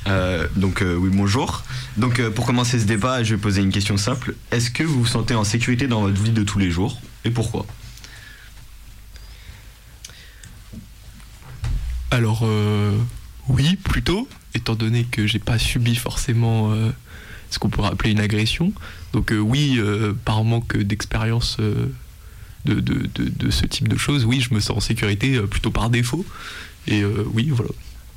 Oui, bonjour. Donc pour commencer ce débat, je vais poser une question simple. Est-ce que vous vous sentez en sécurité dans votre vie de tous les jours et pourquoi ? Alors oui, plutôt, étant donné que j'ai pas subi forcément ce qu'on pourrait appeler une agression. Donc oui, par manque d'expérience de ce type de choses, oui, je me sens en sécurité plutôt par défaut. Et oui, voilà.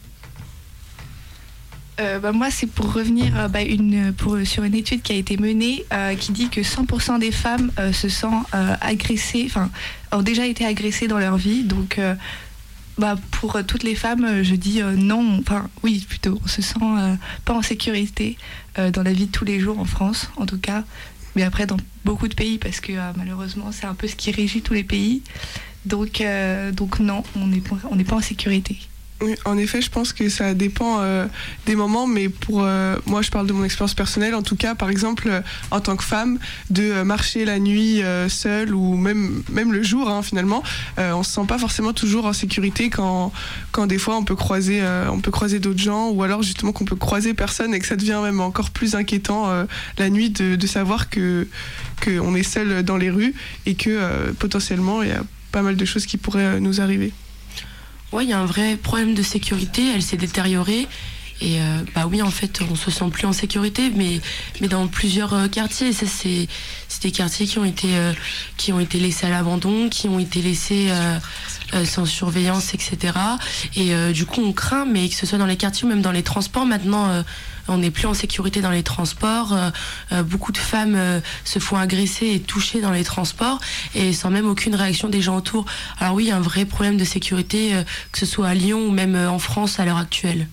Moi, c'est pour revenir sur une étude qui a été menée qui dit que 100% des femmes se sentent agressées, ont déjà été agressées dans leur vie. Donc, pour toutes les femmes, je dis non, oui, plutôt, on se sent pas en sécurité dans la vie de tous les jours en France, en tout cas. Mais après, dans beaucoup de pays, parce que malheureusement, c'est un peu ce qui régit tous les pays. Donc non, on n'est pas en sécurité. Oui, en effet, je pense que ça dépend des moments, mais pour moi, je parle de mon expérience personnelle. En tout cas, par exemple, en tant que femme, de marcher la nuit seule ou même le jour, finalement, on se sent pas forcément toujours en sécurité quand des fois on peut croiser d'autres gens, ou alors justement qu'on peut croiser personne et que ça devient même encore plus inquiétant la nuit de savoir que on est seul dans les rues et que potentiellement il y a pas mal de choses qui pourraient nous arriver. Ouais, il y a un vrai problème de sécurité, elle s'est détériorée. Et oui, en fait, on se sent plus en sécurité, mais dans plusieurs quartiers. Ça, c'est des quartiers qui ont été laissés à l'abandon, qui ont été laissés sans surveillance, etc. Et du coup, on craint, mais que ce soit dans les quartiers ou même dans les transports, maintenant, on n'est plus en sécurité dans les transports. Beaucoup de femmes se font agresser et toucher dans les transports, et sans même aucune réaction des gens autour. Alors oui, il y a un vrai problème de sécurité, que ce soit à Lyon ou même en France à l'heure actuelle.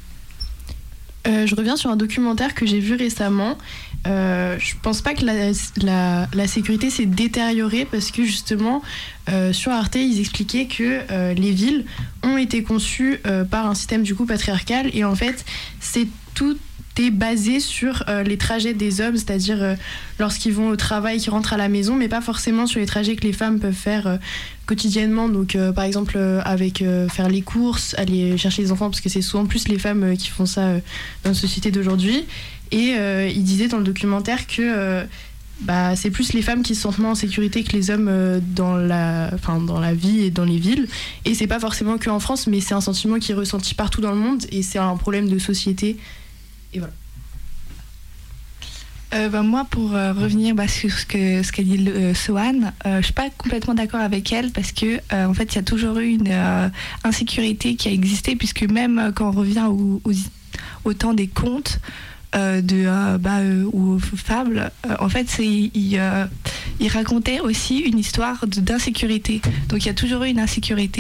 Je reviens sur un documentaire que j'ai vu récemment. Je pense pas que la sécurité s'est détériorée, parce que justement sur Arte ils expliquaient que les villes ont été conçues par un système du coup patriarcal, et en fait tout est basé sur les trajets des hommes, c'est-à-dire lorsqu'ils vont au travail, qu'ils rentrent à la maison, mais pas forcément sur les trajets que les femmes peuvent faire quotidiennement. Donc par exemple avec faire les courses, aller chercher les enfants, parce que c'est souvent plus les femmes qui font ça dans la société d'aujourd'hui. Et il disait dans le documentaire que c'est plus les femmes qui se sentent moins en sécurité que les hommes dans la vie et dans les villes. Et c'est pas forcément qu'en France, mais c'est un sentiment qui est ressenti partout dans le monde, et c'est un problème de société. Et voilà. Moi, pour revenir sur ce qu'a dit Sohan, je suis pas complètement d'accord avec elle, parce que en fait, il y a toujours eu une insécurité qui a existé, puisque même quand on revient au temps des contes ou aux fables, en fait, il racontait aussi une histoire d'insécurité. Donc il y a toujours eu une insécurité.